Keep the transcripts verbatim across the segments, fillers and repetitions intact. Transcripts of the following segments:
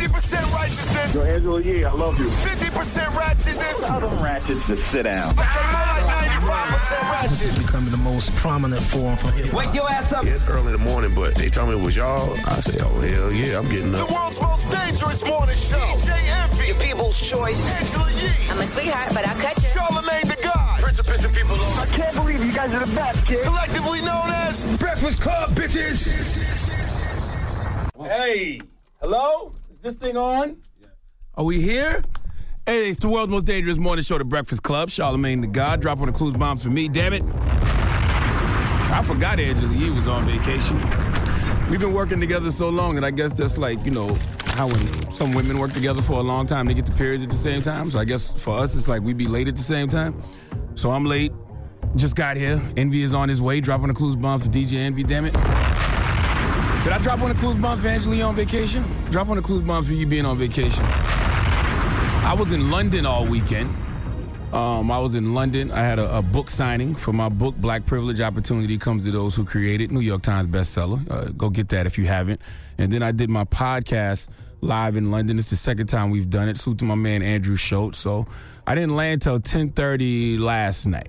fifty percent righteousness. Yo, Angela Yee, I love you. fifty percent ratchetness. Tell them ratchets to sit down. Okay, more like ninety-five percent ratchet. Becoming the most prominent form for hip hop. Wake your ass up. Yeah, it's early in the morning, but they told me it was y'all. I say, oh, hell yeah, I'm getting up. The world's most dangerous morning show. D J Envy. Your people's choice. Angela Yee. I'm a sweetheart, but I'll cut you. Charlamagne the God. Prince of pissing people off. I can't believe you guys are the best, kid. Collectively known as Breakfast Club, bitches. Hey, hello? Is this thing on? Are we here? Hey, it's the world's most dangerous morning show, The Breakfast Club. Charlamagne the God. Drop on the clues bombs for me, damn it. I forgot Angela Yee was on vacation. We've been working together so long that I guess that's like, you know, how when some women work together for a long time, they get the periods at the same time. So I guess for us, it's like we be late at the same time. So I'm late. Just got here. Envy is on his way. Dropping the clues bombs for D J Envy, damn it. Did I drop on the clues bombs for Angela Yee on vacation? Drop on the clues bombs for you being on vacation. I was in London all weekend. Um, I was in London. I had a, a book signing for my book, Black Privilege Opportunity Comes to Those Who Create It, New York Times bestseller. Uh, go get that if you haven't. And then I did my podcast live in London. It's the second time we've done it. Salute to my man, Andrew Schultz. So I didn't land till ten thirty last night.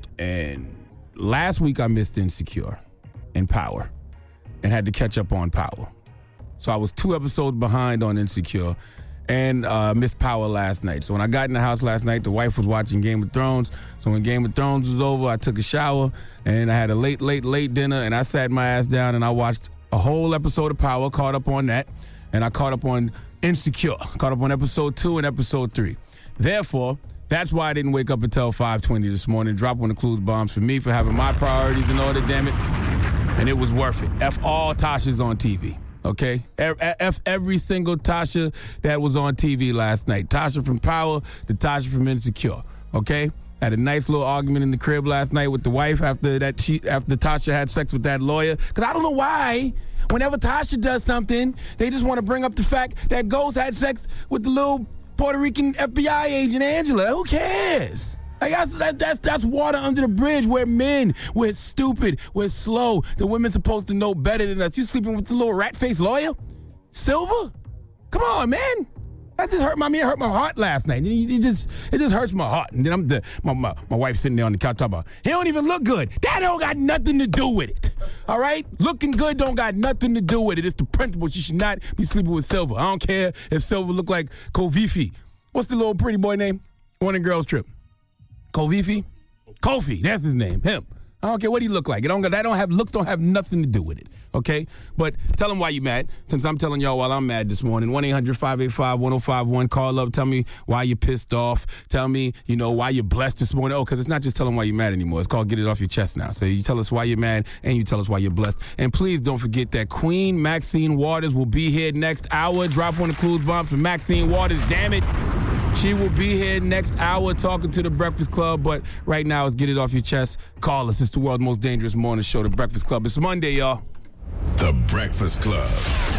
And last week I missed Insecure and Power and had to catch up on Power. So I was two episodes behind on Insecure and uh, missed Power last night. So when I got in the house last night, the wife was watching Game of Thrones. So when Game of Thrones was over, I took a shower, and I had a late, late, late dinner, and I sat my ass down, and I watched a whole episode of Power, caught up on that, and I caught up on Insecure, caught up on episode two and episode three. Therefore, that's why I didn't wake up until five twenty this morning. Drop one of the clues bombs for me for having my priorities in order, damn it. And it was worth it. F all Tasha's on T V. Okay, F every single Tasha that was on T V last night. Tasha from Power to Tasha from Insecure. Okay, had a nice little argument in the crib last night with the wife after that. She after Tasha had sex with that lawyer. Cause I don't know why. Whenever Tasha does something, they just want to bring up the fact that Ghost had sex with the little Puerto Rican F B I agent Angela. Who cares? Like that's, that, that's that's water under the bridge. We're men. We're stupid. We're slow. The women's supposed to know better than us. You sleeping with the little rat-faced lawyer? Silver? Come on, man. That just hurt my me. It hurt my heart last night. It just it just hurts my heart. And then I'm the my my, my wife sitting there on the couch talking about, he don't even look good. That don't got nothing to do with it. All right? Looking good don't got nothing to do with it. It's the principle. She should not be sleeping with Silver. I don't care if Silver look like Kofifi. What's the little pretty boy name? One in Girls Trip. Kofifi? Kofi, that's his name, him. I don't care what he look like. It don't, that don't have looks don't have nothing to do with it, okay? But tell him why you mad, since I'm telling y'all while I'm mad this morning. one eight hundred five eight five one oh five one. Call up. Tell me why you pissed off. Tell me, you know, why you're blessed this morning. Oh, because it's not just telling why you're mad anymore. It's called Get It Off Your Chest now. So you tell us why you're mad, and you tell us why you're blessed. And please don't forget that Queen Maxine Waters will be here next hour. Drop on the clues bomb for Maxine Waters, damn it. She will be here next hour talking to The Breakfast Club, but right now, let's get it off your chest. Call us. It's the world's most dangerous morning show, The Breakfast Club. It's Monday, y'all. The Breakfast Club.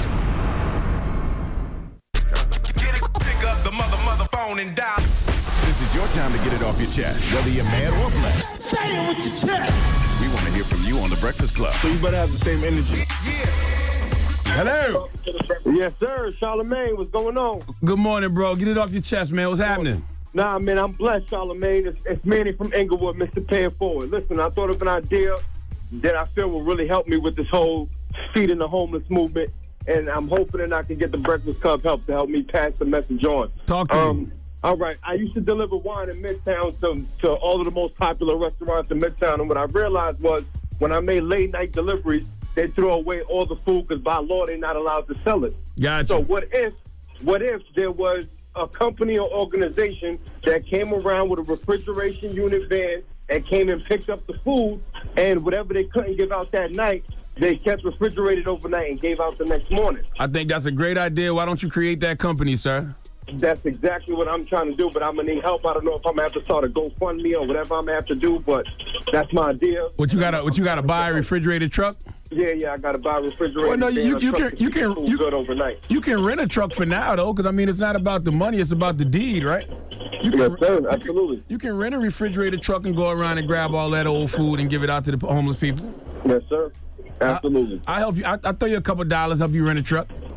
Get it, pick up the mother, mother phone and dial. This is your time to get it off your chest, whether you're mad or blessed. Say it with your chest. We want to hear from you on The Breakfast Club. So you better have the same energy. Yeah. Hello. Yes, sir. Charlamagne, what's going on? Good morning, bro. Get it off your chest, man. What's happening? Nah, man, I'm blessed, Charlamagne. It's, it's Manny from Inglewood, Mister Pay It Forward. Listen, I thought of an idea that I feel will really help me with this whole feeding the homeless movement, and I'm hoping that I can get the Breakfast Club help to help me pass the message on. Talk to um, me. All right, I used to deliver wine in Midtown to, to all of the most popular restaurants in Midtown, and what I realized was when I made late-night deliveries, they throw away all the food because by law they're not allowed to sell it. Gotcha. So what if, what if there was a company or organization that came around with a refrigeration unit van and came and picked up the food, and whatever they couldn't give out that night, they kept refrigerated overnight and gave out the next morning. I think that's a great idea. Why don't you create that company, sir? That's exactly what I'm trying to do, but I'm going to need help. I don't know if I'm going to have to start a GoFundMe or whatever I'm going to have to do, but that's my idea. What you got to what you got to buy a refrigerated truck? Yeah, yeah, I got to buy a refrigerator. Well, no, you, you can you can you, good overnight. You can rent a truck for now though, because I mean it's not about the money, it's about the deed, right? You can, yes, sir, you absolutely. Can, you can rent a refrigerated truck and go around and grab all that old food and give it out to the homeless people. Yes, sir, absolutely. I, I help you. I, I'll throw you a couple dollars, help you rent a truck.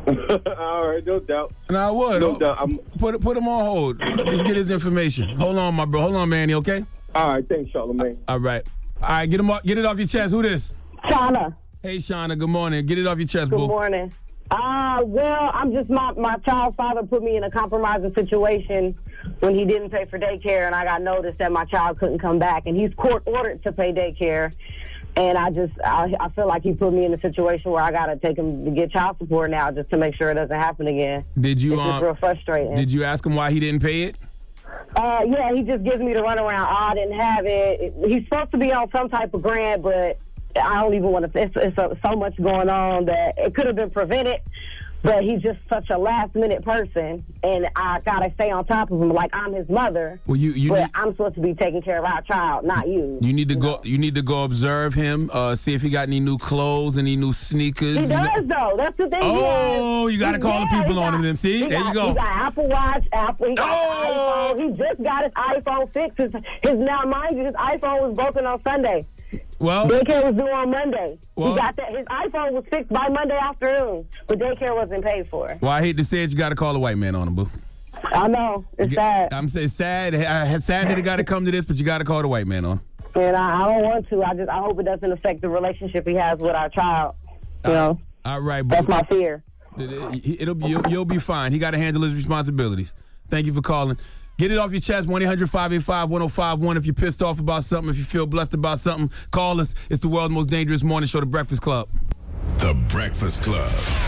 All right, no doubt. No, I would. No doubt. I'm... Put put him on hold. Let's get his information. Hold on, my bro. Hold on, Manny. Okay. All right, thanks, Charlamagne. All right. All right. Get him. Off, get it off your chest. Who this? Shauna. Hey, Shauna. Good morning. Get it off your chest, Good boo. morning. Uh, well, I'm just my my child's father put me in a compromising situation when he didn't pay for daycare, and I got notice that my child couldn't come back, and he's court ordered to pay daycare. And I just, I, I feel like he put me in a situation where I got to take him to get child support now just to make sure it doesn't happen again. Did you, it's um, just real frustrating. Did you ask him why he didn't pay it? Uh, yeah, he just gives me the runaround. Oh, I didn't have it. He's supposed to be on some type of grant, but I don't even want to, it's, it's so, so much going on that it could have been prevented. But he's just such a last-minute person, and I gotta stay on top of him like I'm his mother. Well, you, you but need, I'm supposed to be taking care of our child, not you. You need to you go. know? You need to go observe him. Uh, see if he got any new clothes, any new sneakers. He you does know? though. That's the thing. Oh, you got to call yeah, the people got, on him. Then see, there got, you go. He got Apple Watch, Apple. He got Oh! iPhone. He just got his iPhone six. His, his now, mind you, his iPhone was broken on Sunday. Well, daycare was due on Monday. Well, he got that. His iPhone was fixed by Monday afternoon, but daycare wasn't paid for. Well, I hate to say it, you got to call a white man on him, boo. I know. It's sad. I'm saying sad. I sad that it got to come to this, but you got to call the white man on. And I, I don't want to. I just I hope it doesn't affect the relationship he has with our child. You uh, know. All right, boo. That's my fear. It, it'll be you'll, you'll be fine. He got to handle his responsibilities. Thank you for calling. Get it off your chest, one eight hundred five eight five one oh five one. If you're pissed off about something, if you feel blessed about something, call us. It's the world's most dangerous morning show, The Breakfast Club. The Breakfast Club.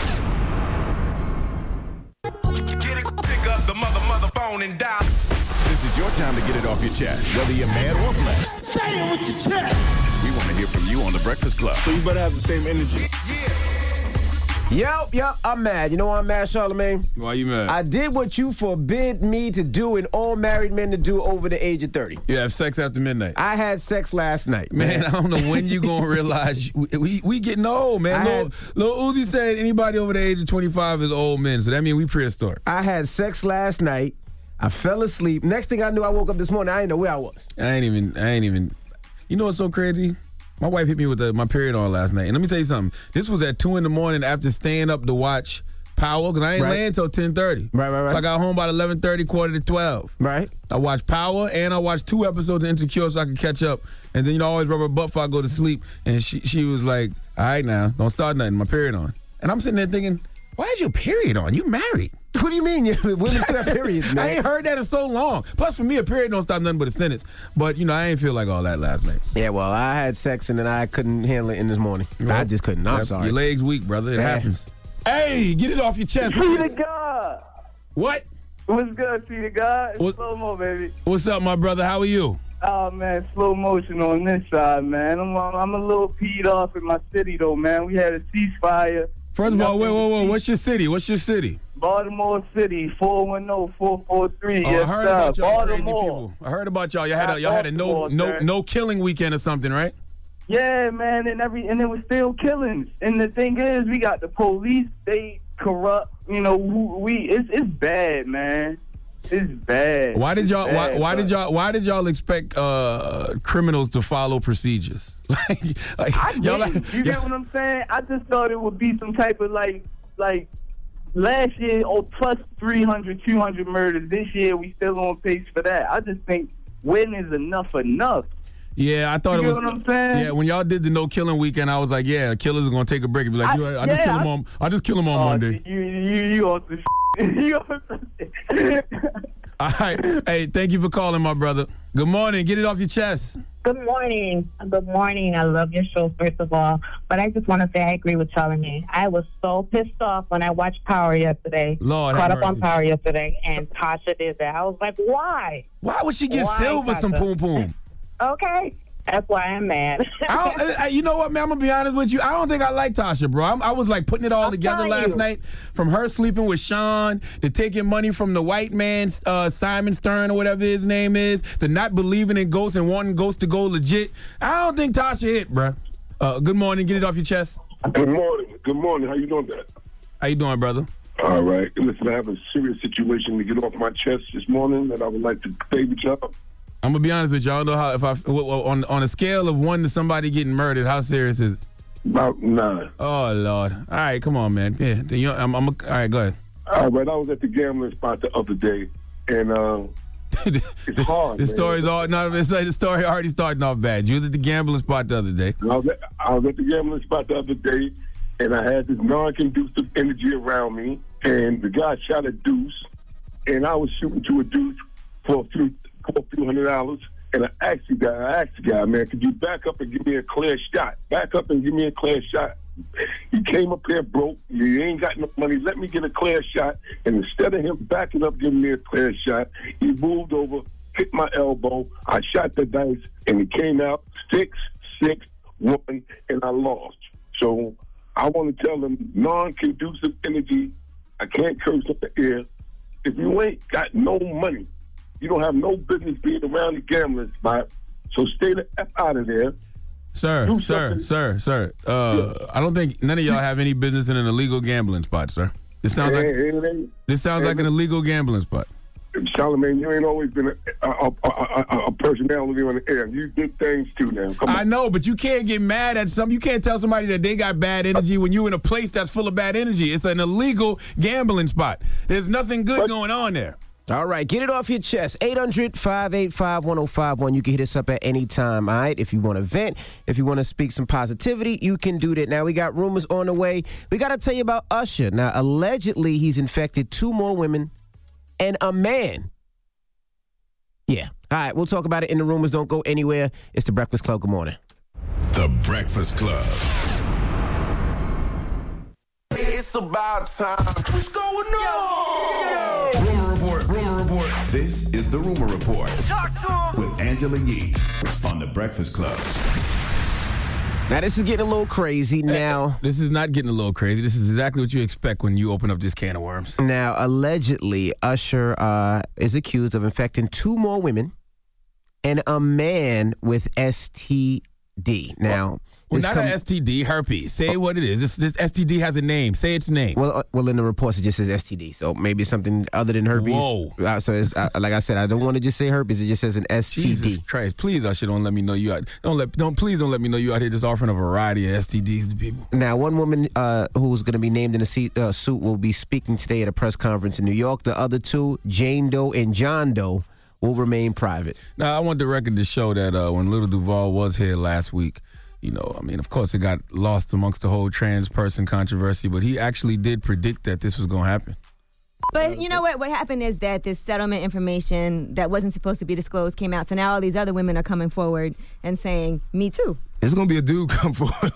Get it, pick up the mother, mother phone and dial. This is your time to get it off your chest, whether you're mad or blessed. Say it with your chest. We want to hear from you on The Breakfast Club. So you better have the same energy. Yep, yep, I'm mad. You know why I'm mad, Charlamagne? Why you mad? I did what you forbid me to do and all married men to do over the age of thirty. You have sex after midnight. I had sex last night. Man, Man, I don't know when you going to realize we, we, we getting old, man. I Lil, had- Lil Uzi said anybody over the age of twenty-five is old men, so that means we prehistoric. I had sex last night. I fell asleep. Next thing I knew, I woke up this morning. I didn't know where I was. I ain't even, I ain't even, you know what's so crazy? My wife hit me with the, my period on last night. And let me tell you something. This was at two in the morning after staying up to watch Power, because I ain't Right. laying until ten thirty. Right, right, right. So I got home about eleven thirty, quarter to twelve. Right? I watched Power, and I watched two episodes of Insecure so I could catch up. And then, you know, I always rub her butt before I go to sleep. And she she was like, all right now, don't start nothing, my period on. And I'm sitting there thinking, why is your period on? You married. What do you mean? Women still have periods, man. I ain't heard that in so long. Plus, for me, a period don't stop nothing but a sentence. But, you know, I ain't feel like all that last night. Yeah, well, I had sex and then I couldn't handle it in this morning. I just couldn't. I'm That's- sorry. Your legs weak, brother. It Yeah. happens. Hey, get it off your chest. See the God. What? What's good, see the God? It's What- slow mo, baby. What's up, my brother? How are you? Oh, man, slow motion on this side, man. I'm, I'm a little peed off in my city, though, man. We had a ceasefire. First of all, wait, Nothing wait, but wait. What's your city? What's your city? Baltimore City, four one zero, four four three. Oh, Yes, I heard sir. about y'all crazy Baltimore. people. I heard about y'all. Y'all had a, y'all had a no Baltimore, no sir. no killing weekend or something, right? Yeah, man, and every and it was still killings. And the thing is, we got the police. They corrupt. You know, who- we it's it's bad, man. It's bad. Why did It's y'all why, bad, why did son. y'all why did y'all expect uh, criminals to follow procedures? like, like I y'all didn't. like, You get what I'm saying? I just thought it would be some type of like, like last year, oh, plus three hundred, two hundred murders. This year, we still on pace for that. I just think when is enough enough? Yeah, I thought You it was. get what I'm saying? Yeah, when y'all did the no killing weekend, I was like, yeah, killers are gonna take a break and be like, I- you know, I, just yeah, kill him I- on, I just kill him on Oh, Monday. You, you, you on some you on some All right, hey, thank you for calling, my brother. Good morning. Get it off your chest. Good morning. Good morning. I love your show, first of all. But I just want to say I agree with Charlamagne. I was so pissed off when I watched Power yesterday. Lord Caught have up on mercy. Power yesterday, and Tasha did that. I was like, why? Why would she give Why, Silver some Tasha? poom poom? Okay. That's why I'm mad. I don't, I, you know what, man? I'm gonna be honest with you. I don't think I like Tasha, bro. I'm, I was like putting it all I'm together telling last you. night. From her sleeping with Sean, to taking money from the white man, uh, Simon Stern or whatever his name is, to not believing in ghosts and wanting ghosts to go legit. I don't think Tasha hit, bro. Uh, good morning. Get it off your chest. Good morning. Good morning. How you doing, Dad? How you doing, brother? All right. Listen, I have a serious situation to get off my chest this morning that I would like to stay with y'all. I'm gonna be honest with you. I don't know how if I on on a scale of one to somebody getting murdered, how serious is it? About nine. Oh, Lord. All right, come on, man. Yeah, the young, I'm, I'm, all right, go ahead. All right, I was at the gambling spot the other day, and uh, it's hard, The man. story's all, no, it's like the story already starting off bad. You was at the gambling spot the other day. I was, at, I was at the gambling spot the other day, and I had this non-conducive energy around me, and the guy shot a deuce, and I was shooting to a deuce for a few, for a few hundred dollars. And I asked the guy, I asked the guy, man, could you back up and give me a clear shot? Back up and give me a clear shot. He came up here broke. You ain't got no money. Let me get a clear shot. And instead of him backing up, giving me a clear shot, he moved over, hit my elbow. I shot the dice, and it came out six, six, one, and I lost. So I want to tell them non-conducive energy. I can't curse up the air. If you ain't got no money, you don't have no business being around the gambling spot, so stay the F out of there. Sir, Do sir, something. sir, sir. Uh, Yeah. I don't think none of y'all have any business in an illegal gambling spot, sir. This sounds like Hey, hey, hey, this sounds hey, like an illegal gambling spot. Charlamagne, you ain't always been a, a, a, a, a personality on the air. You did things too now. Come on. I know, but you can't get mad at some. You can't tell somebody that they got bad energy when you're in a place that's full of bad energy. It's an illegal gambling spot. There's nothing good going on there. All right, get it off your chest. eight hundred, five eight five, one oh five one. You can hit us up at any time, all right? If you want to vent, if you want to speak some positivity, you can do that. Now, we got rumors on the way. We got to tell you about Usher. Now, allegedly, he's infected two more women and a man. Yeah. All right, we'll talk about it in the rumors. Don't go anywhere. It's The Breakfast Club. Good morning. The Breakfast Club. It's about time. What's going on? Rumor Report. Rumor Report. This is the Rumor Report Talk to him. with Angela Yee on The Breakfast Club. Now, this is getting a little crazy now. This is not getting a little crazy. This is exactly what you expect when you open up this can of worms. Now, allegedly, Usher uh, is accused of infecting two more women and a man with S T D. Now, Well, this not come- an S T D, herpes. Say what it is. This, this S T D has a name. Say its name. Well, uh, well, in the reports it just says S T D, so maybe it's something other than herpes. Whoa. Uh, so, it's, uh, like I said, I don't want to just say herpes. It just says an S T D. Jesus Christ! Please, Usher, don't let me know you out. Don't let. Don't please don't let me know you out here just offering a variety of S T Ds to people. Now, one woman uh, who's going to be named in the seat, uh, suit will be speaking today at a press conference in New York. The other two, Jane Doe and John Doe, will remain private. Now, I want the record to show that uh, when Little Duval was here last week, you know, I mean, of course, it got lost amongst the whole trans person controversy, but he actually did predict that this was going to happen. But you know what? What happened is that this settlement information that wasn't supposed to be disclosed came out. So now all these other women are coming forward and saying, me too. It's going to be a dude come forward.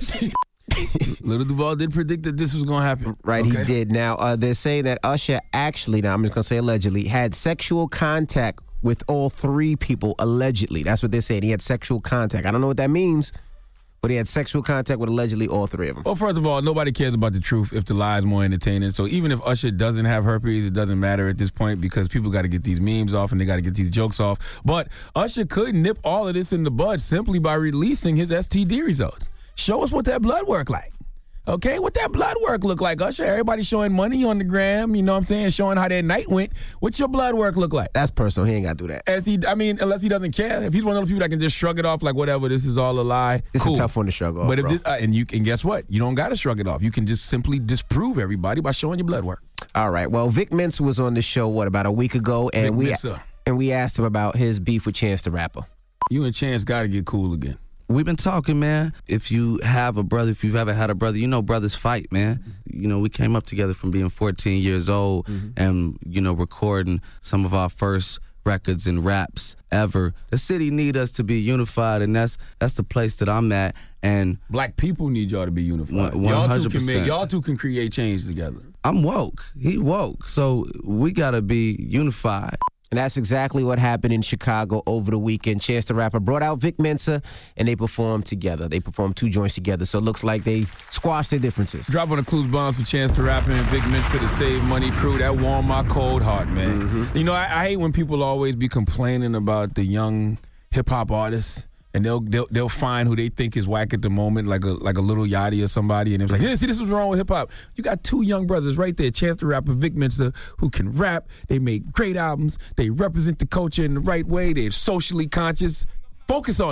Little Duval did predict that this was going to happen. Right, Okay. he did. Now, uh, they're saying that Usher actually, now I'm just going to say allegedly, had sexual contact with all three people, allegedly. That's what they're saying. He had sexual contact. I don't know what that means, but he had sexual contact with allegedly all three of them. Well, first of all, nobody cares about the truth if the lie is more entertaining. So even if Usher doesn't have herpes, it doesn't matter at this point because people got to get these memes off and they got to get these jokes off. But Usher could nip all of this in the bud simply by releasing his S T D results. Show us what that blood work like. Okay, what that blood work look like, Usher? Everybody showing money on the gram, you know what I'm saying, showing how their night went. What's your blood work look like? That's personal. He ain't got to do that. As he, I mean, unless he doesn't care. If he's one of those people that can just shrug it off like whatever, this is all a lie. It's cool. a tough one to shrug off, But if bro. this, uh, and you and guess what? You don't got to shrug it off. You can just simply disprove everybody by showing your blood work. All right. Well, Vic Mensa was on the show, what, about a week ago? And Vic we Mensa. and we asked him about his beef with Chance the Rapper. You and Chance got to get cool again. We've been talking, man. If you have a brother, if you've ever had a brother, you know brothers fight, man. You know, we came up together from being fourteen years old Mm-hmm. and, you know, recording some of our first records and raps ever. The city need us to be unified, and that's that's the place that I'm at. And Black people need y'all to be unified. One- Y'all two 100%. can make, y'all two can create change together. I'm woke. He woke. So we got to be unified. And that's exactly what happened in Chicago over the weekend. Chance the Rapper brought out Vic Mensa, and they performed together. They performed two joints together, so it looks like they squashed their differences. Drop on the Clues Bombs for Chance the Rapper and Vic Mensa, the Save Money crew. That warmed my cold heart, man. Mm-hmm. You know, I, I hate when people always be complaining about the young hip-hop artists. And they'll, they'll they'll find who they think is whack at the moment, like a like a Little Yachty or somebody, and it's like, yeah, see, this is wrong with hip hop. You got two young brothers right there, Chance the Rapper, Vic Mensa, who can rap. They make great albums. They represent the culture in the right way. They're socially conscious. Focus on them.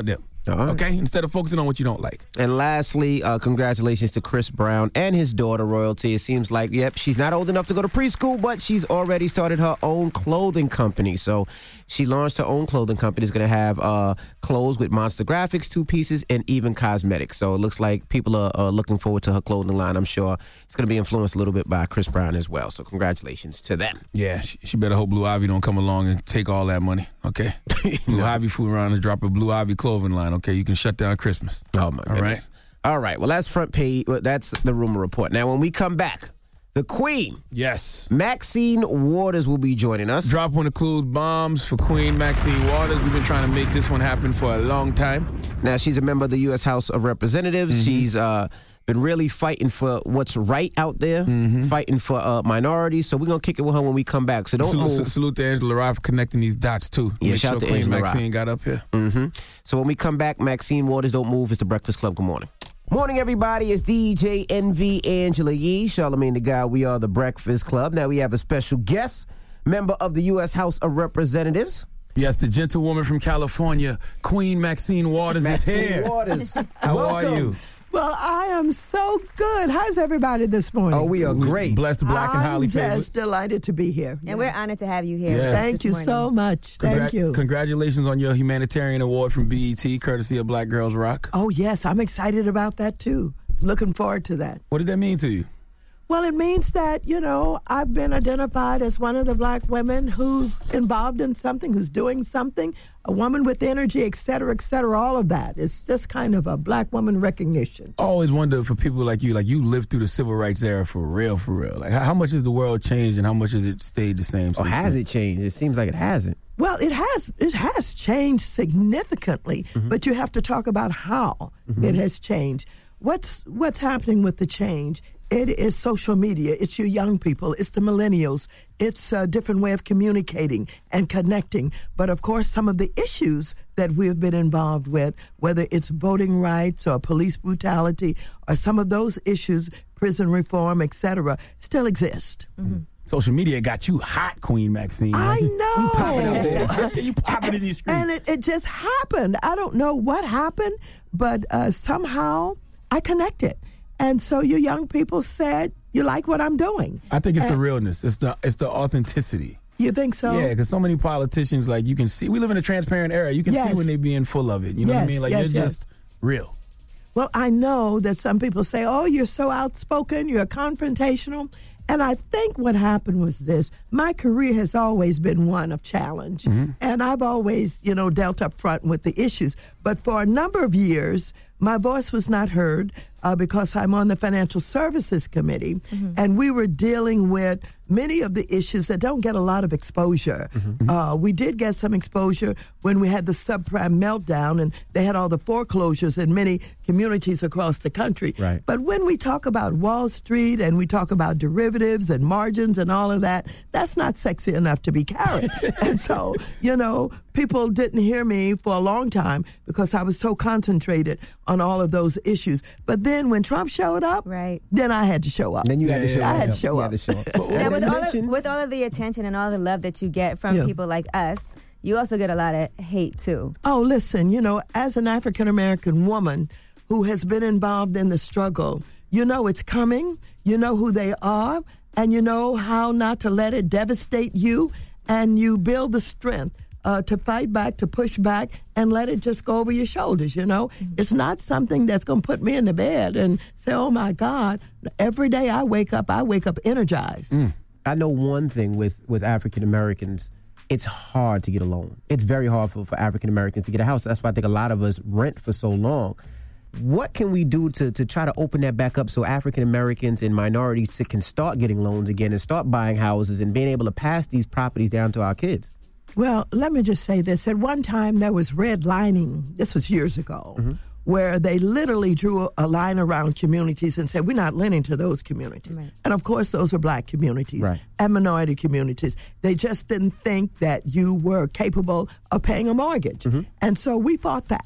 Uh-huh. Okay? Instead of focusing on what you don't like. And lastly, uh, congratulations to Chris Brown and his daughter, Royalty. It seems like, yep, she's not old enough to go to preschool, but she's already started her own clothing company. So she launched her own clothing company. It's going to have uh, clothes with monster graphics, two pieces, and even cosmetics. So it looks like people are uh, looking forward to her clothing line. I'm sure it's going to be influenced a little bit by Chris Brown as well. So congratulations to them. Yeah, she, she better hope Blue Ivy don't come along and take all that money, okay? Blue No. Ivy fool around and drop a Blue Ivy clothing line, okay? You can shut down Christmas. Oh, my All goodness. right? All right. Well, that's front page. Well, that's the rumor report. Now, when we come back, the Queen, Yes. Maxine Waters, will be joining us. Drop one includes bombs for Queen Maxine Waters. We've been trying to make this one happen for a long time. Now, she's a member of the U S House of Representatives. Mm-hmm. She's uh, been really fighting for what's right out there, Mm-hmm. fighting for uh, minorities. So we're going to kick it with her when we come back. So don't salute, move. salute to Angela Rye for connecting these dots, too. Yeah, Make shout sure out to Queen Angela Rye. Maxine got up here. Mm-hmm. So when we come back, Maxine Waters, don't move. It's the Breakfast Club. Good morning. Morning, everybody. It's D J N V Angela Yee, Charlamagne the Guy. We are the Breakfast Club. Now we have a special guest, member of the U S House of Representatives. Yes, the gentlewoman from California, Queen Maxine Waters, Maxine is here. Waters. How Welcome. are you? Well, I am so good. How's everybody this morning? Oh, we are great. Blessed, black, and highly I'm favored. just delighted to be here. And we're honored to have you here. Yes. Thank this you morning. so much. Congra- Thank you. Congratulations on your humanitarian award from B E T, courtesy of Black Girls Rock. Oh, yes, I'm excited about that, too. Looking forward to that. What did that mean to you? Well, it means that, you know, I've been identified as one of the black women who's involved in something, who's doing something, a woman with energy, et cetera, et cetera, all of that. It's just kind of a black woman recognition. I always wonder for people like you, like you lived through the civil rights era for real, for real. Like, how, how much has the world changed and how much has it stayed the same? Or has it changed? It seems like it hasn't. Well, it has it has changed significantly, mm-hmm. but you have to talk about how mm-hmm. it has changed. What's what's happening with the change? It is social media. It's your young people. It's the millennials. It's a different way of communicating and connecting. But, of course, some of the issues that we've been involved with, whether it's voting rights or police brutality or some of those issues, prison reform, et cetera, still exist. Mm-hmm. Social media got you hot, Queen Maxine. I right? know. You popping out there. You popping in these streets. And it, it just happened. I don't know what happened, but uh, somehow I connected. And so your young people said, you like what I'm doing. I think it's and the realness. It's the it's the authenticity. You think so? Yeah, because so many politicians, like, you can see, we live in a transparent era. You can Yes. see when they being full of it. You know Yes, what I mean? Like, yes, you're yes. just real. Well, I know that some people say, oh, you're so outspoken, you're confrontational. And I think what happened was this. My career has always been one of challenge. Mm-hmm. And I've always, you know, dealt up front with the issues. But for a number of years, my voice was not heard uh, because I'm on the Financial Services Committee. Mm-hmm. And we were dealing with many of the issues that don't get a lot of exposure. Mm-hmm. Uh, we did get some exposure when we had the subprime meltdown and they had all the foreclosures in many communities across the country. Right. But when we talk about Wall Street and we talk about derivatives and margins and all of that, that's not sexy enough to be carried. And so, you know, people didn't hear me for a long time because I was so concentrated on all of those issues. But then when Trump showed up, right. then I had to show up. Then you had to show I up. had to show You up. had to show up. Now, with all, of, with all of the attention and all the love that you get from Yeah. people like us, you also get a lot of hate, too. Oh, listen, you know, as an African-American woman who has been involved in the struggle, you know it's coming, you know who they are, and you know how not to let it devastate you, and you build the strength uh, to fight back, to push back, and let it just go over your shoulders, you know? Mm-hmm. It's not something that's going to put me in the bed and say, oh, my God. Every day I wake up, I wake up energized. Mm. I know one thing with, with African Americans, it's hard to get a loan. It's very hard for, for African Americans to get a house. That's why I think a lot of us rent for so long. What can we do to, to try to open that back up so African Americans and minorities can start getting loans again and start buying houses and being able to pass these properties down to our kids? Well, let me just say this. At one time, there was redlining. This was years ago. Mm-hmm. Where they literally drew a line around communities and said, we're not lending to those communities. Right. And, of course, those are black communities right. and minority communities. They just didn't think that you were capable of paying a mortgage. Mm-hmm. And so we fought that.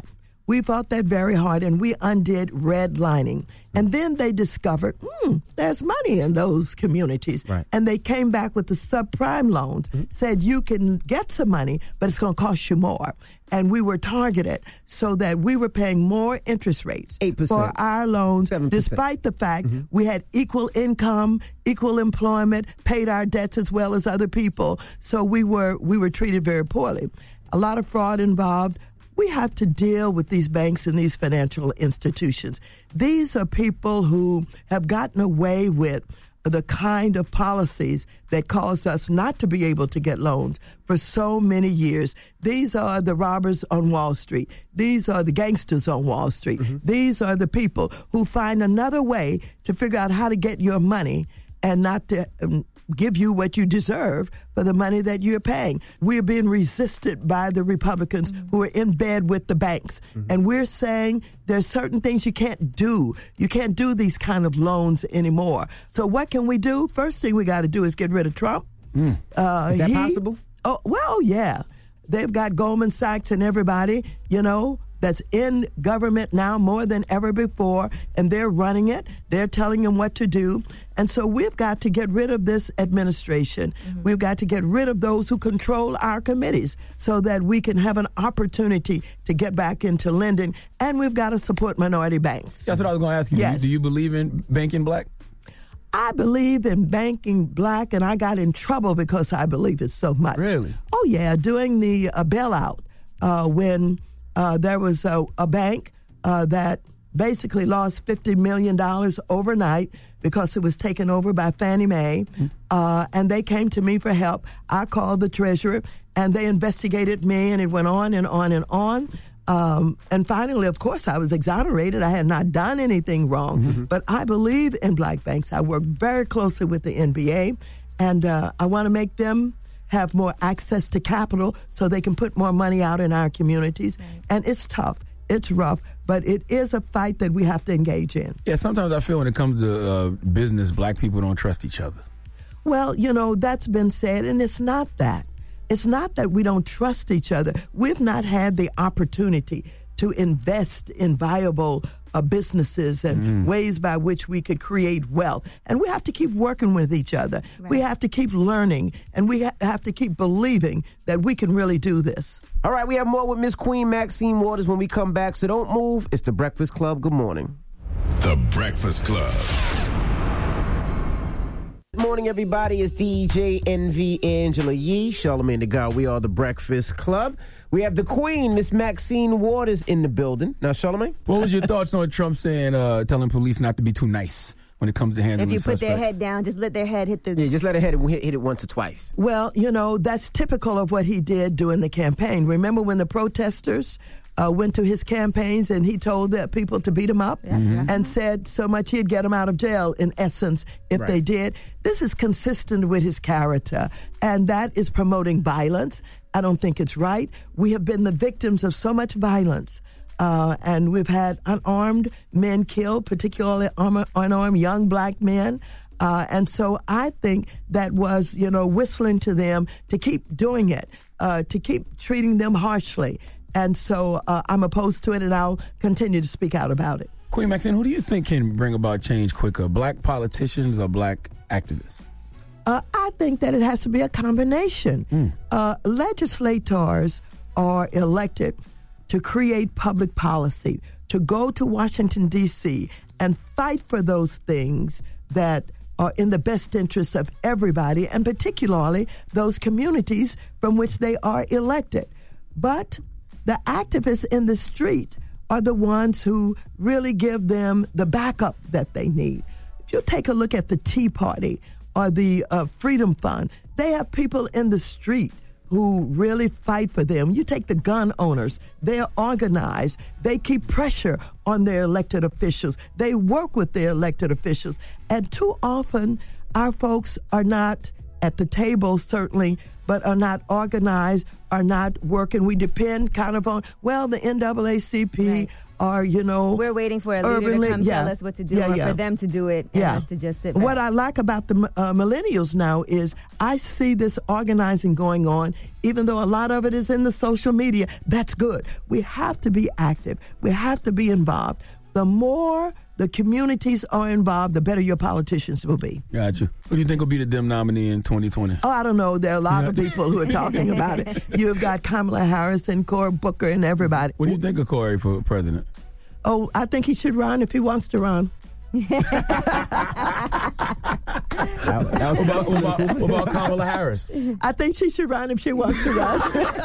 We fought that very hard, and we undid redlining. And then they discovered, hmm, there's money in those communities. Right. And they came back with the subprime loans, mm-hmm. said you can get some money, but it's going to cost you more. And we were targeted so that we were paying more interest rates eight percent for our loans, seven percent despite the fact mm-hmm. we had equal income, equal employment, paid our debts as well as other people. So we were we were treated very poorly. A lot of fraud involved. We have to deal with these banks and these financial institutions. These are people who have gotten away with the kind of policies that caused us not to be able to get loans for so many years. These are the robbers on Wall Street. These are the gangsters on Wall Street. Mm-hmm. These are the people who find another way to figure out how to get your money and not to um, give you what you deserve for the money that you're paying. We're being resisted by the Republicans mm-hmm. who are in bed with the banks. Mm-hmm. And we're saying there's certain things you can't do. You can't do these kind of loans anymore. So what can we do? First thing we got to do is get rid of Trump. Mm. Uh, is that he, possible? Oh, well, yeah. They've got Goldman Sachs and everybody, you know, that's in government now more than ever before, and they're running it. They're telling them what to do. And so we've got to get rid of this administration. Mm-hmm. We've got to get rid of those who control our committees so that we can have an opportunity to get back into lending. And we've got to support minority banks. That's what I was going to ask you. Yes. Do, you. do you believe in banking black? I believe in banking black, and I got in trouble because I believe it so much. Really? Oh, yeah. Doing the uh, bailout uh, when uh, there was a, a bank uh, that basically lost fifty million dollars overnight because it was taken over by Fannie Mae, mm-hmm. uh, and they came to me for help. I called the treasurer, and they investigated me, and it went on and on and on. Um, and finally, of course, I was exonerated. I had not done anything wrong. Mm-hmm. But I believe in black banks. I work very closely with the N B A, and uh, I want to make them have more access to capital so they can put more money out in our communities. Right. And it's tough. It's rough. But it is a fight that we have to engage in. Yeah, sometimes I feel when it comes to uh, business, black people don't trust each other. Well, you know, that's been said, and it's not that. It's not that we don't trust each other. We've not had the opportunity to invest in viable uh, businesses and mm. ways by which we could create wealth. And we have to keep working with each other. Right. We have to keep learning, and we ha- have to keep believing that we can really do this. All right, we have more with Miss Queen Maxine Waters when we come back, so don't move. It's The Breakfast Club. Good morning. The Breakfast Club. Good morning, everybody. It's D J N V Angela Yee, Charlamagne the God. We are The Breakfast Club. We have the Queen, Miss Maxine Waters, in the building. Now, Charlamagne? What was your thoughts on Trump saying, uh, telling police not to be too nice when it comes to handling If you put suspects? their head down, just let their head hit the... Yeah, just let her hit it, hit, hit it once or twice. Well, you know, that's typical of what he did during the campaign. Remember when the protesters uh, went to his campaigns and he told the people to beat him up mm-hmm. and said so much he'd get them out of jail, in essence, if right. they did? This is consistent with his character, and that is promoting violence. I don't think it's right. We have been the victims of so much violence. Uh, and we've had unarmed men killed, particularly unarmed young black men. Uh, and so I think that was, you know, whistling to them to keep doing it, uh, to keep treating them harshly. And so uh, I'm opposed to it, and I'll continue to speak out about it. Queen Maxine, who do you think can bring about change quicker, black politicians or black activists? Uh, I think that it has to be a combination. Mm. Uh, legislators are elected to create public policy, to go to Washington, D C, and fight for those things that are in the best interest of everybody, and particularly those communities from which they are elected. But the activists in the street are the ones who really give them the backup that they need. If you take a look at the Tea Party or the uh, Freedom Fund, they have people in the street who really fight for them. You take the gun owners, they're organized. They keep pressure on their elected officials. They work with their elected officials. And too often, our folks are not at the table, certainly, but are not organized, are not working. We depend kind of on, well, the N double A C P, right. or, you know. We're waiting for a leader urban to li- come yeah. tell us what to do, Yeah, or yeah. for them to do it, and Yeah. us to just sit back. What I like about the uh, millennials now is I see this organizing going on, even though a lot of it is in the social media. That's good. We have to be active. We have to be involved. The more the communities are involved, the better your politicians will be. Gotcha. Who do you think will be the Dem nominee in twenty twenty? Oh, I don't know. There are a lot of people who are talking about it. You've got Kamala Harris and Cory Booker and everybody. What do you think of Cory for president? Oh, I think he should run if he wants to run. What about, what about, what about Kamala Harris? I think she should run if she wants to run.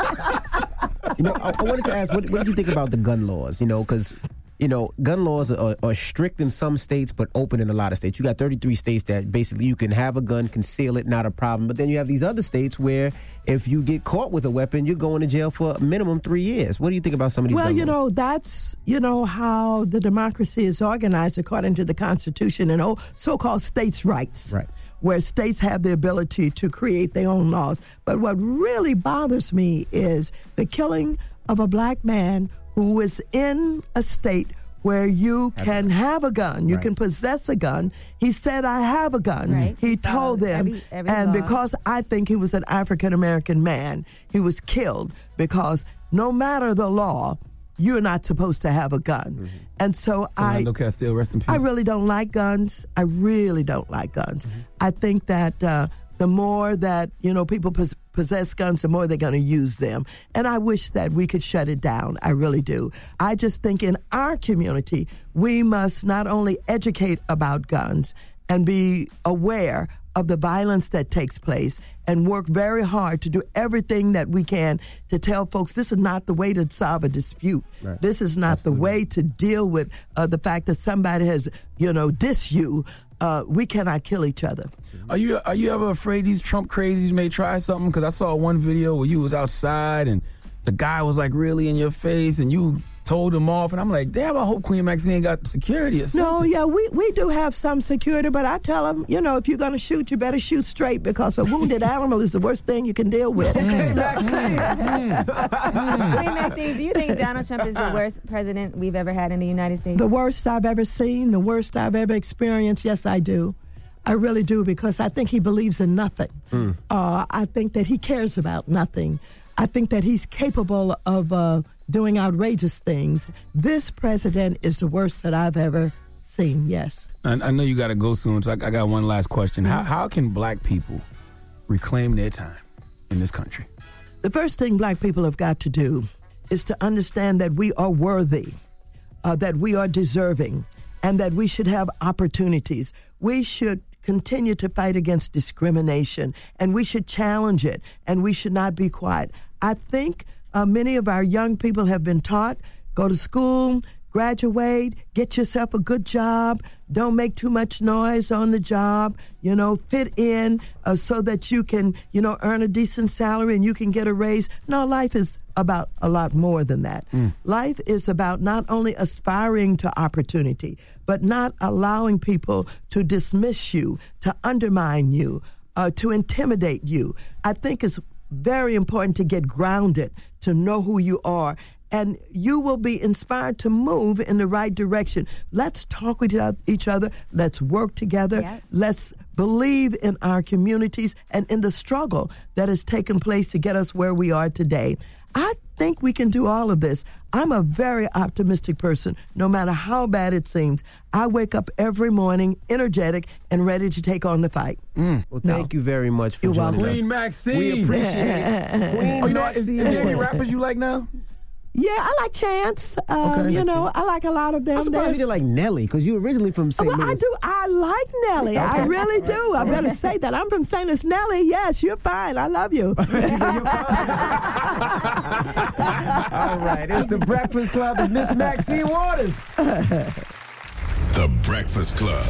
You know, I, I wanted to ask, what, what do you think about the gun laws? You know, because, you know, gun laws are, are strict in some states, but open in a lot of states. You got thirty-three states that basically you can have a gun, conceal it, not a problem. But then you have these other states where if you get caught with a weapon, you're going to jail for minimum three years. What do you think about some of these Well, gun you laws? know, that's, you know, how the democracy is organized according to the Constitution and oh, so-called states' rights. Right. Where states have the ability to create their own laws. But what really bothers me is the killing of a black man who is in a state where you can have a gun, you Right. can possess a gun. He said, I have a gun. Right. He told them. every- every and law. because I think he was an African-American man, he was killed because no matter the law, you're not supposed to have a gun. Mm-hmm. And so I... Philando Castile, rest in peace. I really don't like guns. I really don't like guns. Mm-hmm. I think that uh, the more that, you know, people pos- possess guns, the more they're going to use them. And I wish that we could shut it down. I really do. I just think in our community, we must not only educate about guns and be aware of the violence that takes place and work very hard to do everything that we can to tell folks this is not the way to solve a dispute. Right. This is not Absolutely. the way to deal with uh, the fact that somebody has, you know, dissed you. Uh, we cannot kill each other. Are you are you ever afraid these Trump crazies may try something? Because I saw one video where you was outside and the guy was like really in your face and you told him off, and I'm like, damn, I hope Queen Maxine got security or something. No, yeah, we, we do have some security, but I tell them, you know, if you're going to shoot, you better shoot straight because a wounded animal is the worst thing you can deal with. Queen Maxine, do you think Donald Trump is the worst president we've ever had in the United States? The worst I've ever seen, the worst I've ever experienced, yes, I do. I really do, because I think he believes in nothing. Mm. Uh, I think that he cares about nothing. I think that he's capable of uh, doing outrageous things. This president is the worst that I've ever seen, yes. I, I know you got to go soon, so I, I got one last question. Mm-hmm. How, how can black people reclaim their time in this country? The first thing black people have got to do is to understand that we are worthy, uh, that we are deserving, and that we should have opportunities. We should continue to fight against discrimination, and we should challenge it, and we should not be quiet. I think uh, many of our young people have been taught, go to school, graduate, get yourself a good job, don't make too much noise on the job, you know, fit in uh, so that you can, you know, earn a decent salary and you can get a raise. No, life is about a lot more than that. Mm. Life is about not only aspiring to opportunity, but not allowing people to dismiss you, to undermine you, uh, to intimidate you. I think it's very important to get grounded, to know who you are, and you will be inspired to move in the right direction. Let's talk with each other. Let's work together. Yeah. Let's believe in our communities and in the struggle that has taken place to get us where we are today. I think we can do all of this. I'm a very optimistic person, no matter how bad it seems. I wake up every morning energetic and ready to take on the fight. Mm. Well, thank no. you very much for You're joining welcome. us. Queen Maxine. We appreciate it. Queen oh, you know, is, is there any rappers you like now? Yeah, I like Chance. Um, okay, you know, I like a lot of them. I'm surprised you didn't like Nelly, because you originally from Saint Well, Louis. I do. I like Nelly. Okay. I really do. I better say that. I'm from Saint Louis. Nelly, yes, you're fine. I love you. All right, it's The Breakfast Club with Miss Maxine Waters. The Breakfast Club.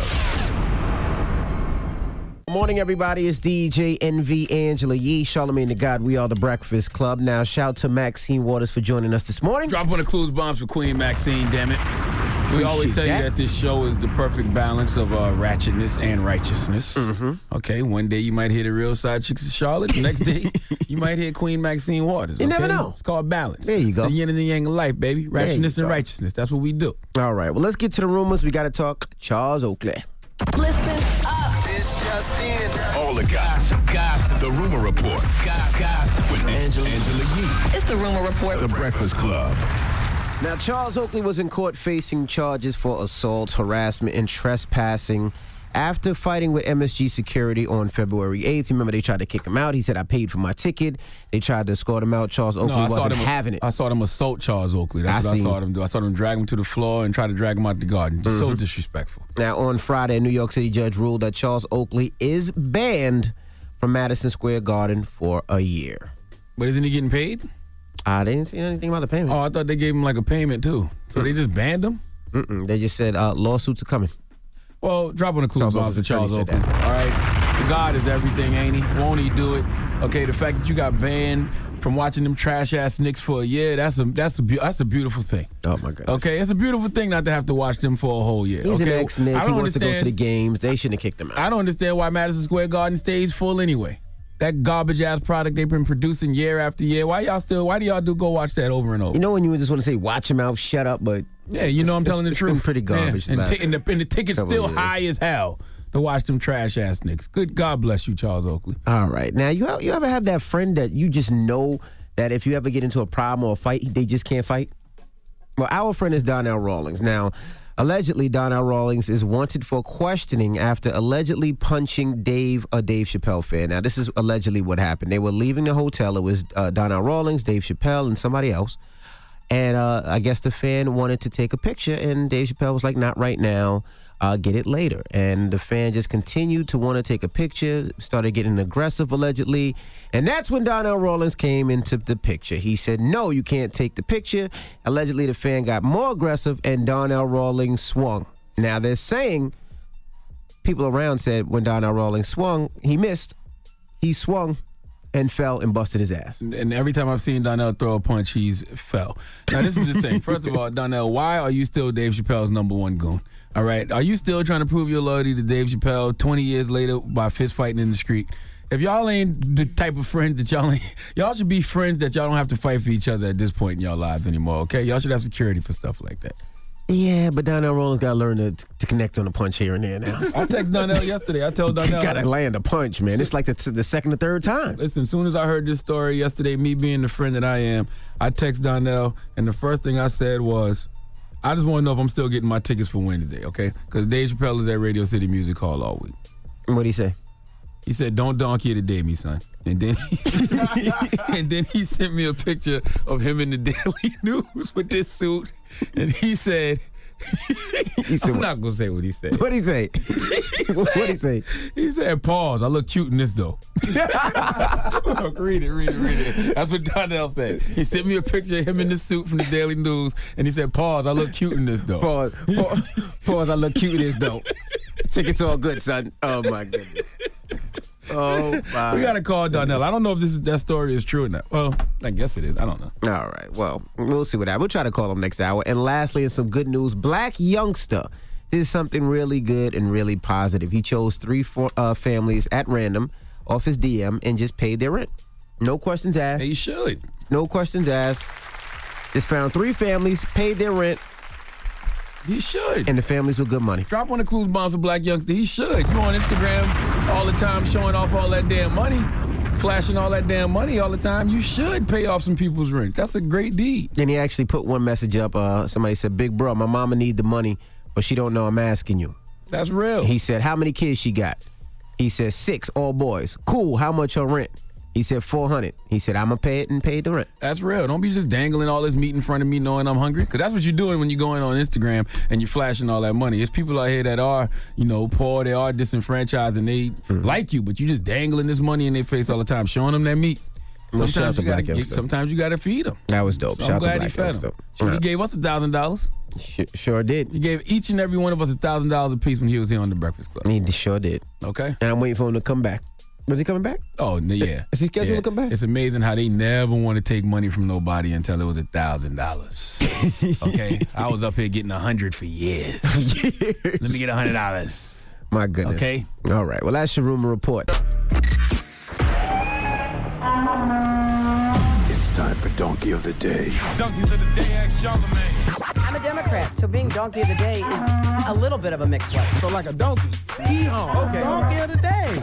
Good morning, everybody. It's D J N V, Angela Yee, Charlamagne the God. We are The Breakfast Club. Now, shout to Maxine Waters for joining us this morning. Drop on the clues bombs for Queen Maxine, damn it. We always Appreciate tell that. you that this show is the perfect balance of uh, ratchetness and righteousness. Mm-hmm. Okay, one day you might hear the real side chicks of Charlotte. The next day you might hear Queen Maxine Waters. You okay? never know. It's called balance. There you It's go. the yin and the yang of life, baby. Ratchetness you and go. righteousness. That's what we do. All right, well, let's get to the rumors. We got to talk Charles Oakley. Listen up. It's just in. All the gossip. Gossip. The Rumor Report Gossip. with Angela, Angela Yee. It's the Rumor Report. The Breakfast Club. Now, Charles Oakley was in court facing charges for assault, harassment, and trespassing after fighting with M S G security on February eighth. Remember, they tried to kick him out. He said, I paid for my ticket. They tried to escort him out. Charles Oakley No, I saw wasn't them, having it. I saw them assault Charles Oakley. That's I what seen. I saw them do. I saw them drag him to the floor and try to drag him out the garden. Just so Mhm. disrespectful. Now, on Friday, a New York City judge ruled that Charles Oakley is banned from Madison Square Garden for a year. But isn't he getting paid? I didn't see anything about the payment. Oh, I thought they gave him like a payment too. So they just banned him? Mm-mm. They just said uh, lawsuits are coming. Well, drop on the clue Charles bombs for Oakley's Charles attorney Oakley. said All right. The God is everything, ain't he? Won't he do it? Okay, the fact that you got banned from watching them trash ass Knicks for a year, that's a that's a be- that's a beautiful thing. Oh my goodness. Okay, it's a beautiful thing not to have to watch them for a whole year. He's okay? an ex-Nick. I He don't wants to go to the understand- games. They shouldn't have kicked him out. I don't understand why Madison Square Garden stays full anyway. That garbage ass product they've been producing year after year. Why y'all still? Why do y'all do go watch that over and over? You know when you just want to say, watch him out, shut up, but... Yeah, you know I'm it's- telling the it's truth. been pretty garbage Yeah, the and, last t- and, the, and the ticket's couple still of years. high as hell to watch them trash ass Knicks. Good God bless you, Charles Oakley. All right. Now, you, you ever have that friend that you just know that if you ever get into a problem or a fight, they just can't fight? Well, our friend is Donnell Rawlings. Now, allegedly, Donnell Rawlings is wanted for questioning after allegedly punching Dave, a Dave Chappelle fan. Now, this is allegedly what happened. They were leaving the hotel. It was uh, Donnell Rawlings, Dave Chappelle, and somebody else. And uh, I guess the fan wanted to take a picture, and Dave Chappelle was like, not right now. I'll get it later. And the fan just continued to want to take a picture, started getting aggressive, allegedly. And that's when Donnell Rawlings came into the picture. He said, no, you can't take the picture. Allegedly, the fan got more aggressive, and Donnell Rawlings swung. Now, they're saying, people around said when Donnell Rawlings swung, he missed. He swung and fell and busted his ass. And every time I've seen Donnell throw a punch, he's fell. Now, this is the thing. First of all, Donnell, why are you still Dave Chappelle's number one goon? All right? Are you still trying to prove your loyalty to Dave Chappelle twenty years later by fist fighting in the street? If y'all ain't the type of friends that y'all ain't, y'all should be friends that y'all don't have to fight for each other at this point in your lives anymore, okay? Y'all should have security for stuff like that. Yeah, but Donnell Rawlings got to learn to, to connect on a punch here and there now. I texted Donnell yesterday. I told Donnell. You got to land a punch, man. It's like the, the second or third time. Listen, as soon as I heard this story yesterday, me being the friend that I am, I texted Donnell, and the first thing I said was, I just want to know if I'm still getting my tickets for Wednesday, okay? Because Dave Chappelle is at Radio City Music Hall all week. What'd he say? He said, don't donkey it today, me son. And then he, and then he sent me a picture of him in the Daily News with this suit, and he said, He said I'm what? not going to say what he said. What'd he say? What'd he say? He said, pause, I look cute in this, though. read it, read it, read it. That's what Donnell said. He sent me a picture of him in the suit from the Daily News, and he said, pause, I look cute in this, though. Pause, pause, pause, I look cute in this, though. Tickets all good, son. Oh, my goodness. Oh, my. We got to call Donnell. I don't know if this is, that story is true or not. Well, I guess it is. I don't know. All right. Well, we'll see what happens. We'll try to call him next hour. And lastly, in some good news, Black Youngster did something really good and really positive. He chose three four, uh, families at random off his D M and just paid their rent. No questions asked. Hey, you should. No questions asked. Just found three families, paid their rent. He should. And the families with good money. Drop on the clues bombs for Black Youngster. He should. You on Instagram all the time showing off all that damn money, flashing all that damn money all the time. You should pay off some people's rent. That's a great deed. Then he actually put one message up. Uh, somebody said, big bro, my mama need the money, but she don't know I'm asking you. That's real. He said, how many kids she got? He said, six, all boys. Cool, how much her rent? He said, four hundred. He said, I'm going to pay it and pay the rent. That's real. Don't be just dangling all this meat in front of me knowing I'm hungry. Because that's what you're doing when you're going on Instagram and you're flashing all that money. It's people out here that are, you know, poor, they are disenfranchised, and they mm-hmm. like you, but you just dangling this money in their face all the time, showing them that meat. Well, Sometimes you, Black gotta, Youngster. sometimes you got to feed them. That was dope. So Shout I'm glad to he Black fed Youngster. them. So he gave us one thousand dollars. Sure did. He gave each and every one of us one thousand dollars a piece when he was here on The Breakfast Club. He sure did. Okay. And I'm waiting for him to come back. Was he coming back? Oh, n- yeah. Is he scheduled yeah. to come back? It's amazing how they never want to take money from nobody until it was a thousand dollars. Okay, I was up here getting a hundred for years. years. Let me get a hundred dollars. My goodness. Okay. All right. Well, that's your rumor report. It's time for Donkey of the Day. Donkeys of the Day, ask Charlamagne. I'm a Democrat, so being Donkey of the Day is a little bit of a mixed one. So like a donkey. Yeehaw. Okay. Donkey of the Day.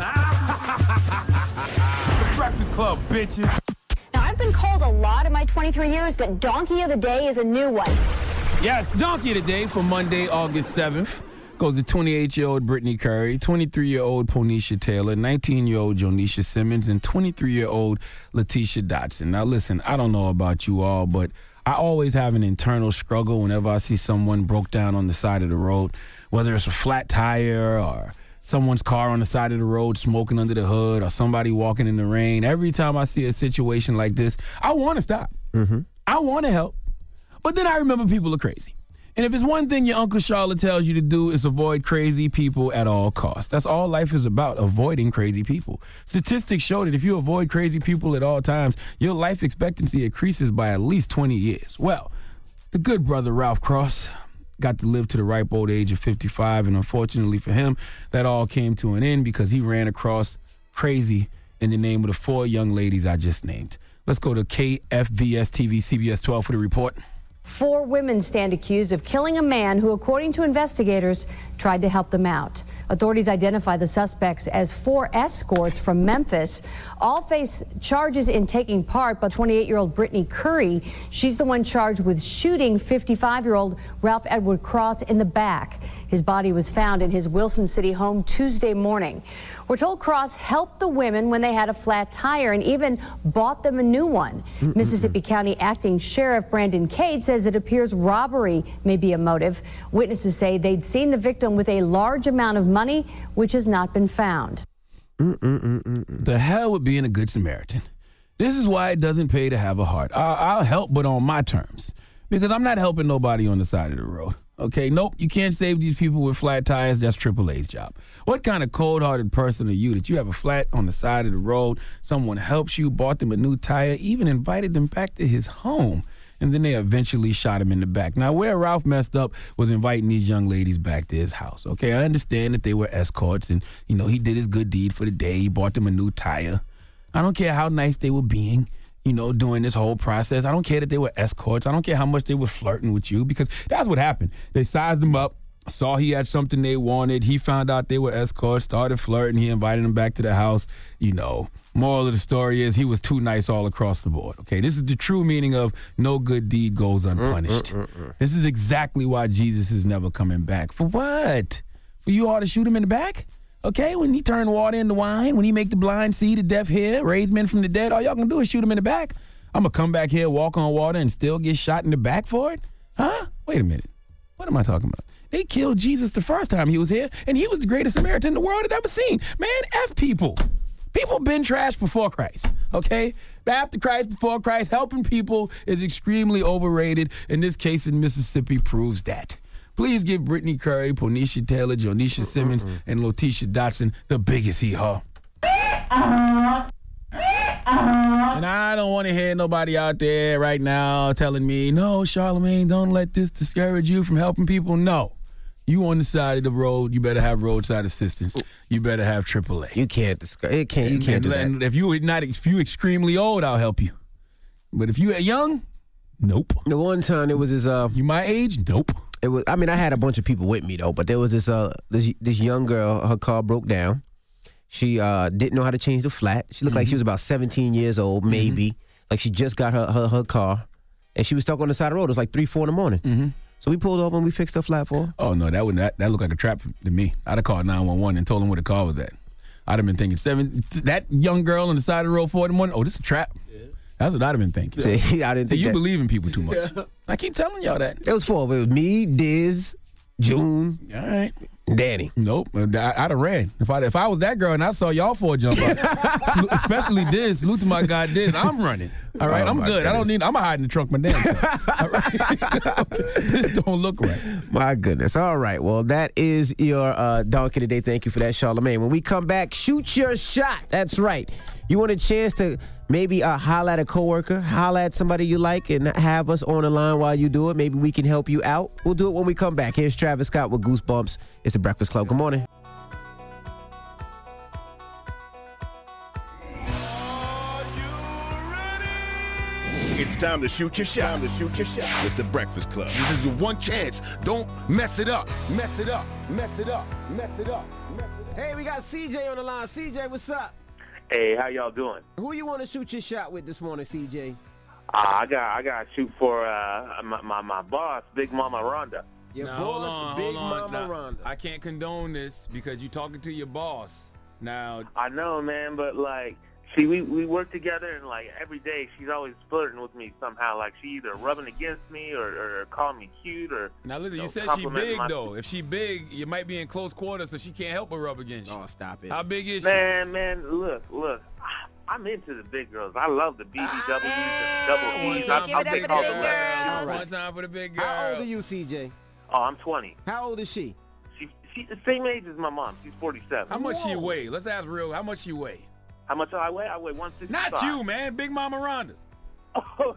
The Breakfast Club, bitches. Now, I've been called a lot in my twenty-three years, but Donkey of the Day is a new one. Yes, Donkey of the Day for Monday, August seventh. Goes to twenty-eight-year-old Brittany Curry, twenty-three-year-old Ponisha Taylor, nineteen-year-old Jonisha Simmons, and twenty-three-year-old Letitia Dotson. Now, listen, I don't know about you all, but I always have an internal struggle whenever I see someone broke down on the side of the road, whether it's a flat tire or someone's car on the side of the road smoking under the hood or somebody walking in the rain. Every time I see a situation like this, I want to stop. Mm-hmm. I want to help. But then I remember people are crazy. And if it's one thing your Uncle Charlotte tells you to do, is avoid crazy people at all costs. That's all life is about, avoiding crazy people. Statistics show that if you avoid crazy people at all times, your life expectancy increases by at least twenty years. Well, the good brother Ralph Cross got to live to the ripe old age of fifty-five, and unfortunately for him, that all came to an end because he ran across crazy in the name of the four young ladies I just named. Let's go to K F V S T V C B S twelve for the report. Four women stand accused of killing a man who, according to investigators, tried to help them out. Authorities identify the suspects as four escorts from Memphis. All face charges in taking part, but twenty-eight-year-old Brittany Curry, she's the one charged with shooting fifty-five-year-old Ralph Edward Cross in the back. His body was found in his Wilson City home Tuesday morning. We're told Cross helped the women when they had a flat tire and even bought them a new one. Mm-mm-mm. Mississippi County Acting Sheriff Brandon Cade says it appears robbery may be a motive. Witnesses say they'd seen the victim with a large amount of money, which has not been found. Mm-mm-mm-mm. The hell with being a good Samaritan. This is why it doesn't pay to have a heart. I'll, I'll help, but on my terms, because I'm not helping nobody on the side of the road. Okay, nope, you can't save these people with flat tires. That's triple A's job. What kind of cold-hearted person are you that you have a flat on the side of the road, someone helps you, bought them a new tire, even invited them back to his home, and then they eventually shot him in the back? Now, where Ralph messed up was inviting these young ladies back to his house. Okay, I understand that they were escorts, and, you know, he did his good deed for the day. He bought them a new tire. I don't care how nice they were being, you know, during this whole process. I don't care that they were escorts. I don't care how much they were flirting with you, because that's what happened. They sized him up, saw he had something they wanted. He found out they were escorts, started flirting. He invited them back to the house. You know, moral of the story is he was too nice all across the board. Okay, this is the true meaning of no good deed goes unpunished. Mm, mm, mm, mm. This is exactly why Jesus is never coming back. For what? For you all to shoot him in the back? Okay, when he turned water into wine, when he make the blind see, the deaf hear, raise men from the dead, all y'all gonna do is shoot him in the back. I'm gonna come back here, walk on water, and still get shot in the back for it? Huh? Wait a minute. What am I talking about? They killed Jesus the first time he was here, and he was the greatest Samaritan the world had ever seen. Man, F people. People been trash before Christ, okay? After Christ, before Christ, helping people is extremely overrated. In this case in Mississippi proves that. Please give Brittany Curry, Ponisha Taylor, Jonisha Simmons, mm-hmm. and Letitia Dotson the biggest hee-haw. And I don't want to hear nobody out there right now telling me, no, Charlamagne, don't let this discourage you from helping people. No. You on the side of the road, you better have roadside assistance. You better have triple A. You can't discourage. It can't. You and, can't and, do that. And if you not, if you extremely old, I'll help you. But if you are young, nope. The one time there was this. Uh, you my age? Nope. It was. I mean, I had a bunch of people with me though, but there was this. Uh, this this young girl. Her car broke down. She uh didn't know how to change the flat. She looked mm-hmm. like she was about seventeen years old, maybe. Mm-hmm. Like she just got her, her her car, and she was stuck on the side of the road. It was like three, four in the morning. Mm-hmm. So we pulled over and we fixed her flat for her. Oh no, that would that, that looked like a trap to me. I'd have called nine one one and told them where the car was at. I'd have been thinking seven. That young girl on the side of the road four in the morning. Oh, this is a trap. Yeah. That's what I'd have been thinking. See, I didn't See, think you that. believe in people too much. Yeah. I keep telling y'all that. It was four. It was me, Diz, June, all right, Danny. Nope, I, I'd have ran. If I if I was that girl and I saw y'all four jump out, especially Diz, salute to my guy Diz, I'm running. All right, Oh, I'm my good. I don't goodness. need. I'm gonna hide in the trunk of my damn self. All right? This don't look right. My goodness. All right. Well, that is your uh, donkey today. Thank you for that, Charlamagne. When we come back, shoot your shot. That's right. You want a chance to maybe uh, holler at a coworker, holler at somebody you like, and have us on the line while you do it. Maybe we can help you out. We'll do it when we come back. Here's Travis Scott with Goosebumps. It's the Breakfast Club. Good morning. It's time to shoot your shot. Time to shoot your shot with the Breakfast Club. This is your one chance. Don't mess it up. Mess it up. Mess it up. Mess it up. Mess it up. Hey, we got C J on the line. C J, what's up? Hey, how y'all doing? Who you want to shoot your shot with this morning, C J? Uh, I got I got to shoot for uh, my, my my boss, Big Mama Rhonda. Your Now, boss, hold on, Big hold on. Mama Now, Rhonda. I can't condone this because you're talking to your boss. Now, I know, man, but like, see, we we work together, and like every day, she's always flirting with me somehow. Like she either rubbing against me or, or calling me cute or. now listen, you you know, said she complimenting big my- though. If she big, you might be in close quarters, so she can't help but rub against you. Oh, stop it. How big is Man, man, look, look. I'm into the big girls. I love the B B Ws and the double E's. One I- time I'll for the take big all the girls. letters. One time for the big girl. How old are you, C J? Oh, I'm twenty. How old is she? She, she's the same age as my mom. She's forty-seven. How much she weigh? Let's ask real. How much she weigh? How much do I weigh? I weigh one sixty-five. Not you, man. Big Mama Rhonda. Oh,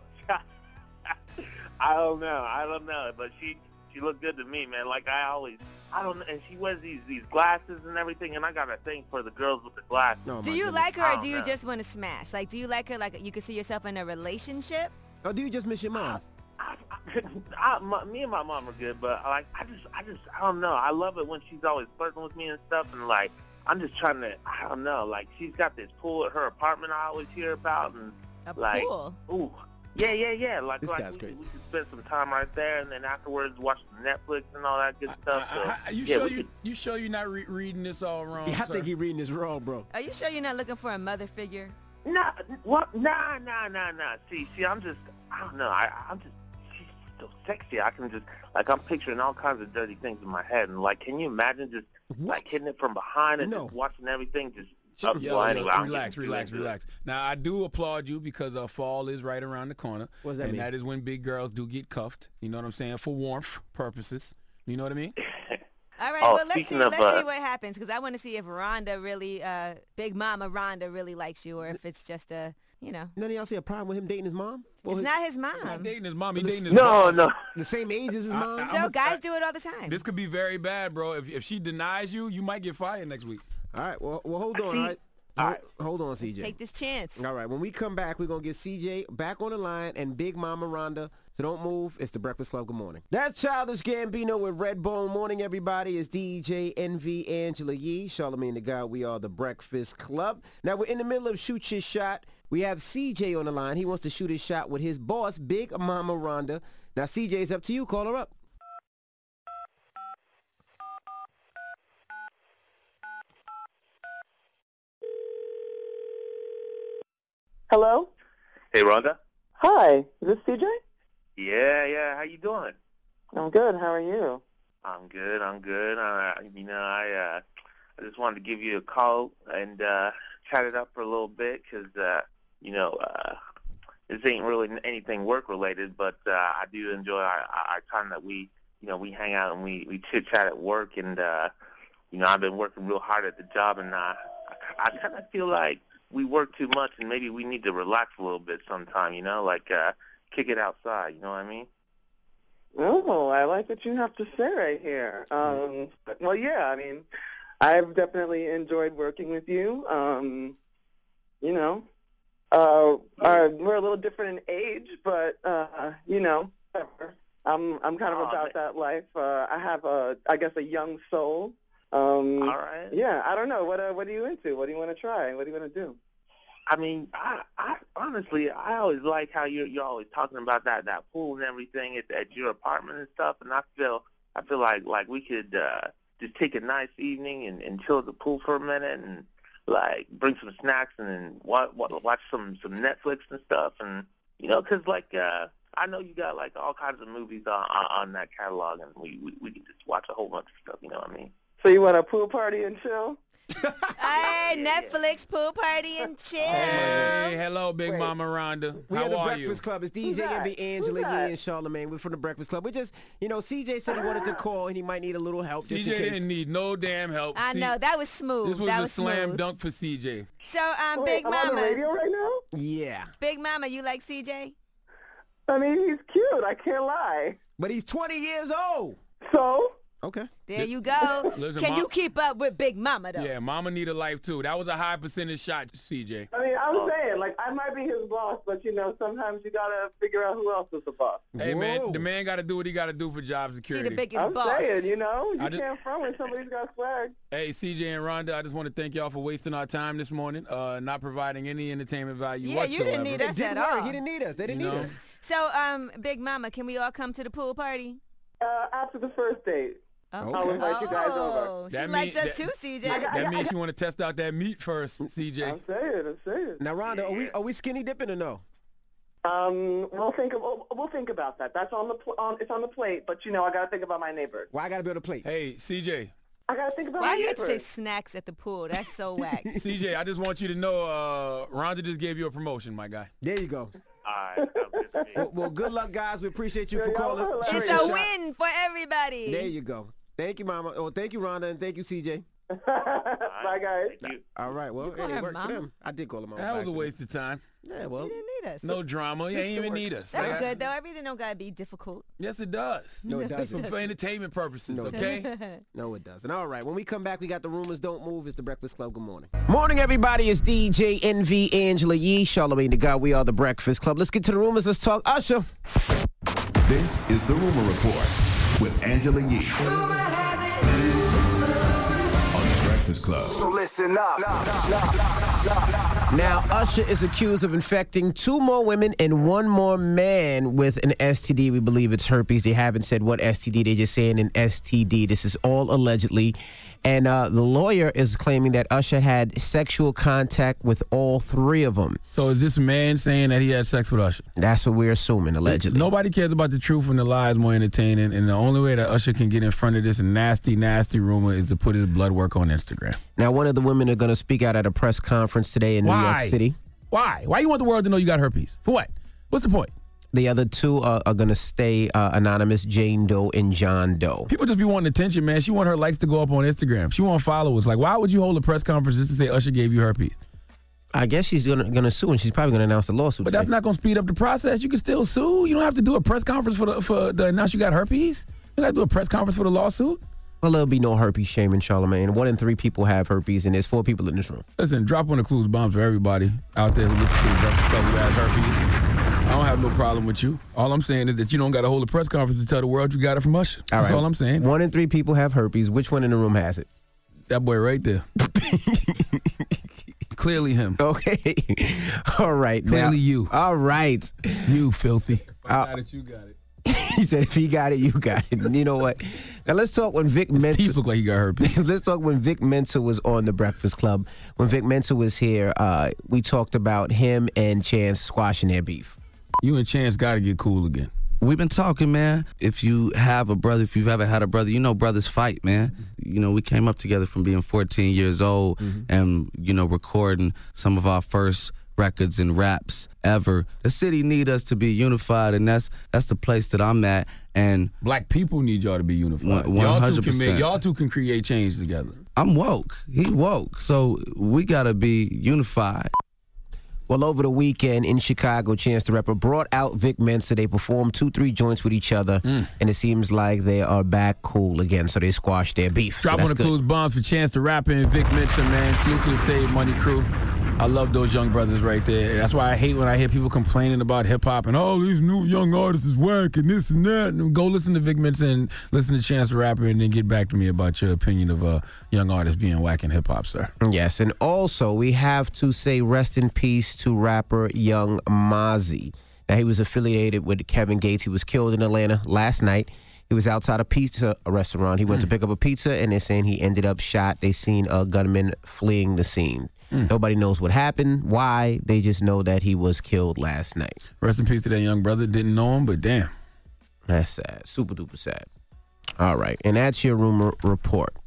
I don't know. I don't know. But she she looked good to me, man. Like I always, I don't know. And she wears these these glasses and everything, and I got a thing for the girls with the glasses. Do you like her, I or don't do you know. just want to smash? Like, do you like her like you could see yourself in a relationship? Or do you just miss your mom? I, my, me and my mom are good, but like I just, I just, I don't know. I love it when she's always flirting with me and stuff, and like I'm just trying to, I don't know. Like she's got this pool at her apartment I always hear about, and A like, pool? ooh, yeah, yeah, yeah. Like, This like guy's we, crazy. we could spend some time right there, and then afterwards watch Netflix and all that good stuff. So, Uh, you yeah, sure we you could, you sure you're not re- reading this all wrong? Yeah, I sir? think he reading this wrong, bro. Are you sure you're not looking for a mother figure? nah, what? Nah, nah, nah, nah. See, see, I'm just, I don't know. I, I'm just, she's so sexy. I can just, like, I'm picturing all kinds of dirty things in my head, and like, can you imagine just like hitting it from behind and No. just watching everything just. Yo, Up, yo, well, anyway, I'm relax, getting too relax, into it. relax. Now I do applaud you because uh, fall is right around the corner. What does that and mean? that is when big girls do get cuffed. You know what I'm saying? For warmth purposes. You know what I mean? All right, Oh, well, let's see. speaking of, Let's uh, see what happens, because I want to see if Rhonda really, uh, Big Mama Rhonda really likes you, or if it's just a, you know. None of y'all see a problem with him dating his mom? Well, It's his- not his Not mom. dating his mom. He dating his No, boss. no. The same age as his mom? So guys do it all the time. This could be very bad, bro. If if she denies you, you might get fired next week. All right, well, well hold on, all right? All right. Hold on, C J. Take this chance. All right, when we come back, we're going to get C J back on the line and Big Mama Rhonda. So don't move. It's the Breakfast Club. Good morning. That's Childish Gambino with Redbone. Morning, everybody. It's D J Envy, Angela Yee, Charlamagne the God. We are the Breakfast Club. Now, we're in the middle of Shoot Your Shot. We have C J on the line. He wants to shoot his shot with his boss, Big Mama Rhonda. Now, C J, it's up to you. Call her up. Hello? Hey, Rhonda. Hi, is this C J? Yeah, yeah. How you doing? I'm good. How are you? I'm good. I'm good. Uh, you know, I uh, I just wanted to give you a call and uh, chat it up for a little bit because uh, you know uh, this ain't really anything work related, but uh, I do enjoy our, our time that we you know we hang out and we we chit chat at work, and uh, you know I've been working real hard at the job, and uh, I, I kind of feel like we work too much, and maybe we need to relax a little bit sometime. You know, like uh, kick it outside. You know what I mean? Oh, I like what you have to say right here. Um, well, yeah, I mean, I've definitely enjoyed working with you. Um, you know, uh, uh, we're a little different in age, but uh, you know, whatever. I'm I'm kind of Oh, about that life. Uh, I have a, I guess, a young soul. Um, All right. Yeah, I don't know. What uh, what are you into? What do you want to try? What do you want to do? I mean, I, I honestly, I always like how you're you're always talking about that that pool and everything at, at your apartment and stuff. And I feel I feel like like we could uh, just take a nice evening and, and chill at the pool for a minute and like bring some snacks and then watch watch some some Netflix and stuff. And you know, 'cause like uh, I know you got like all kinds of movies on, on, on that catalog, and we, we we can just watch a whole bunch of stuff. You know what I mean? So you want a pool party and chill? Hey, Netflix pool party and chill. Hey, hello, Big Mama Rhonda. We How are the are Breakfast you? Club. It's D J Envy, Angela Yee, and Charlamagne. We're from the Breakfast Club. We just, you know, C J said he wanted to call and he might need a little help. C J just in case. didn't need no damn help. I C- know, that was smooth. This was that a was slam smooth. dunk for C J. So, um, Wait, Big I'm Mama. on the radio right now? Yeah. Big Mama, you like C J? I mean, he's cute. I can't lie. But he's twenty years old. So? Okay. There you go. Listen, Can Mom- you keep up with Big Mama, though? Yeah, Mama need a life, too. That was a high percentage shot, C J. I mean, I'm saying, like, I might be his boss, but, you know, sometimes you got to figure out who else is the boss. Hey, man, the man got to do what he got to do for job security. the biggest I'm boss. saying, you know, you I just- can't front when somebody's got swag. Hey, C J and Rhonda, I just want to thank y'all for wasting our time this morning, uh, not providing any entertainment value Yeah, whatsoever. you didn't need us It didn't at all. work. He didn't need us. They didn't You need know? us. So, um, Big Mama, can we all come to the pool party? Uh, after the first date. I'll invite you guys over. Oh, she That likes mean- us that- too, C J. That means you want to test out that meat first, C J. I'm saying, I'm saying. Now, Rhonda, are we are we skinny dipping or no? Um, we'll think of, we'll, we'll think about that. That's on the pl- on it's on the plate, but you know I gotta think about my neighbors. Well, I got to build a plate. Hey, C J. I gotta think about Why my do you have to say neighbors. snacks at the pool? That's so whack. C J, I just want you to know, uh, Rhonda just gave you a promotion, my guy. There you go. All right, sounds good to me. Well, well, good luck, guys. We appreciate you Yeah, for y'all calling. are Shoot It's your a shot. win for everybody. There you go. Thank you, Mama. Oh, thank you, Rhonda, and thank you, C J. Bye, guys. Thank you. All right. Well, Did you call hey, it her worked for Mama? them. I did call them. That was a waste of time. Yeah, well, You didn't need us. No drama. You ain't even need us. That's Like, good, though. Everything don't got to be difficult. Yes, it does. No, it For, doesn't. for entertainment purposes, No, it okay? No, it doesn't. All right. When we come back, we got the rumors don't move. It's the Breakfast Club. Good morning. Morning, everybody. It's D J Envy, Angela Yee, Charlamagne the God. We are the Breakfast Club. Let's get to the rumors. Let's talk Usher. This is the Rumor Report with Angela Yee on the Breakfast Club. So listen up. Now, Usher is accused of infecting two more women and one more man with an S T D. We believe it's herpes. They haven't said what S T D. They're just saying an S T D. This is all allegedly. And uh, the lawyer is claiming that Usher had sexual contact with all three of them. So is this man saying that he had sex with Usher? That's what we're assuming, allegedly. Nobody cares about the truth and the lies more entertaining, and the only way that Usher can get in front of this nasty, nasty rumor is to put his blood work on Instagram. Now, one of the women are going to speak out at a press conference today in New Why? York City. Why? Why you want the world to know you got herpes? For what? What's the point? The other two are, are going to stay uh, anonymous, Jane Doe and John Doe. People just be wanting attention, man. She want her likes to go up on Instagram. She want followers. Like, why would you hold a press conference just to say Usher gave you herpes? I guess she's going to going to sue, and she's probably going to announce the lawsuit. But today. that's not going to speed up the process. You can still sue. You don't have to do a press conference for the for the announce you got herpes. You got to do a press conference for the lawsuit. Well, there'll be no herpes shaming, Charlamagne. One in three people have herpes, and there's four people in this room. Listen, drop one of Clues bombs for everybody out there who listens to the Breakfast Club who has herpes. I don't have no problem with you. All I'm saying is that you don't got to hold a press conference to tell the world you got it from Usher. All That's right. all I'm saying. One in three people have herpes. Which one in the room has it? That boy right there. Clearly him. Okay. All right. Clearly now, you. All right. You filthy. Uh, Got it, you got it. He said, if he got it, you got it. And you know what? Now, let's talk when Vic His Mensa... teeth look like he got herpes. Let's talk when Vic Mensa was on the Breakfast Club. When Vic Mensa was here, uh, we talked about him and Chance squashing their beef. You and Chance got to get cool again. We've been talking, man. If you have a brother, if you've ever had a brother, you know brothers fight, man. You know, we came up together from being fourteen years old Mm-hmm. and, you know, recording some of our first records and raps ever. The city need us to be unified, and that's that's the place that I'm at. And Black people need y'all to be unified. One- Y'all two 100%. can make, y'all two can create change together. I'm woke. He woke. So we got to be unified. Well, over the weekend in Chicago, Chance the Rapper brought out Vic Mensa. They performed two, three joints with each other, Mm. and it seems like they are back cool again, so they squashed their beef. Drop so on that's the good. Clues bombs for Chance the Rapper and Vic Mensa, man. Salute to the Save Money crew. I love those young brothers right there. That's why I hate when I hear people complaining about hip hop and oh, these new young artists is whack and this and that. And go listen to Vic Mensa and listen to Chance the Rapper, and then get back to me about your opinion of uh, young artists being whack in hip hop, sir. Yes, and also we have to say rest in peace to rapper Young Mozzie. Now, he was affiliated with Kevin Gates. He was killed in Atlanta last night. He was outside a pizza restaurant. He went to pick up a pizza, and they're saying he ended up shot. They seen a gunman fleeing the scene. Mm. Nobody knows what happened, why. They just know that he was killed last night. Rest in peace to that young brother. Didn't know him, but damn. That's sad. Super duper sad. All right, and that's your rumor report.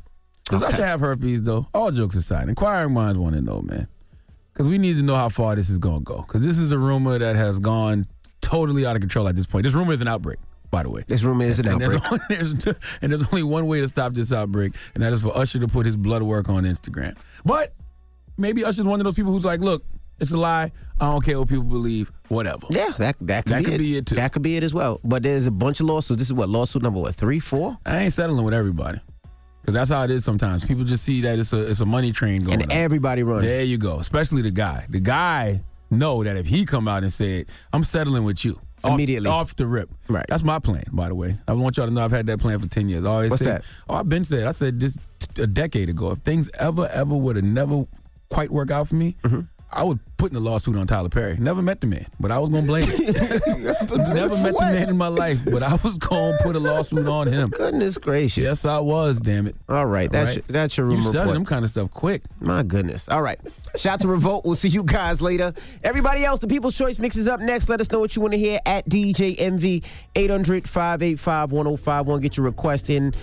Does Okay. Usher have herpes, though? All jokes aside, inquiring minds want to know, man. Because we need to know how far this is going to go. Because this is a rumor that has gone totally out of control at this point. This rumor is an outbreak, by the way. This rumor is an and outbreak. There's only, there's, and there's only one way to stop this outbreak, and that is for Usher to put his blood work on Instagram. But maybe Usher's one of those people who's like, look, it's a lie. I don't care what people believe. Whatever. Yeah, that that could, That be, could it. be it, too. That could be it as well. But there's a bunch of lawsuits. This is what, lawsuit number what, three, four? I ain't settling with everybody. Because that's how it is sometimes. People just see that it's a it's a money train going And on. everybody runs. There you go. Especially the guy. The guy know that if he come out and said, I'm settling with you. Off, Immediately. Off the rip. Right. That's my plan, by the way. I want y'all to know I've had that plan for ten years. I always What's said, that? Oh, I've been said. I said this a decade ago. If things ever, ever would have never quite work out for me, Mm-hmm. I would put in a lawsuit on Tyler Perry. Never met the man, but I was going to blame him. Never met the man in my life, but I was going to put a lawsuit on him. Goodness gracious. Yes, I was, damn it. All right, that's All right. Your, that's your rumor You selling report. them kind of stuff quick. My goodness. All right. Shout out to Revolt. We'll see you guys later. Everybody else, the People's Choice Mix is up next. Let us know what you want to hear at D J M V, eight hundred, five eight five, one oh five one. Get your request in.